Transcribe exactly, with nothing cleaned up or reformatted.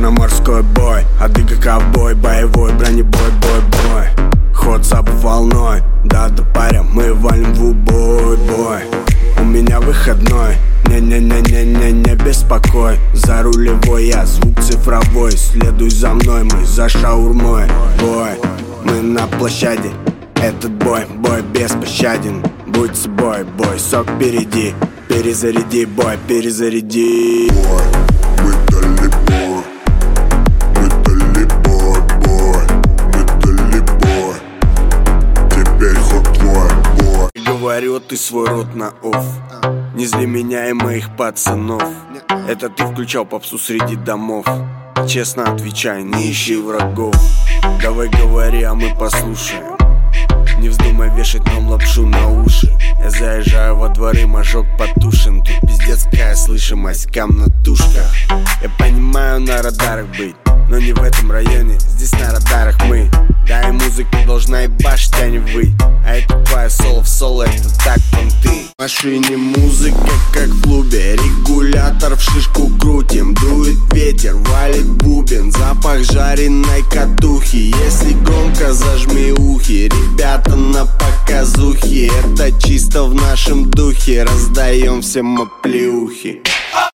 черноморской бой, адыга ковбой, боевой бронебой, бой, бой. Ход саб волной, да-да, паря, мы валим в убой, бой. У меня выходной, не-не-не-не-не, не беспокой. За рулевой я, звук цифровой, следуй за мной, мы за шаурмой, бой. Мы на площади, этот бой, бой беспощаден. Будь собой, бой, сок впереди, перезаряди, бой, перезаряди. Бой, мы дали бой, мы дали бой, бой, мы дали бой. Теперь ход твой, бой. Говорю, ты свой рот на офф, не зли меня и моих пацанов. Это ты включал попсу среди домов. Честно отвечай, не ищи врагов. Давай говори, а мы послушаем. Не вздумай вешать нам лапшу на уши. Я заезжаю во дворы, мажок потушен. Тут пиздецкая слышимость, кам на тушках. Я понимаю, на радарах быть, но не в этом районе, здесь на радарах мы. Да и музыка должна ебашить, а не выть. А это твоя соло в соло, это так понты. В машине музыка, как в клубе, регулятор в шишку крутим. Дует ветер, валит бубен, запах жареной катухи. Если громко, зажми ухи, ребята на показухе. Это чисто в нашем духе, раздаем всем оплеухи.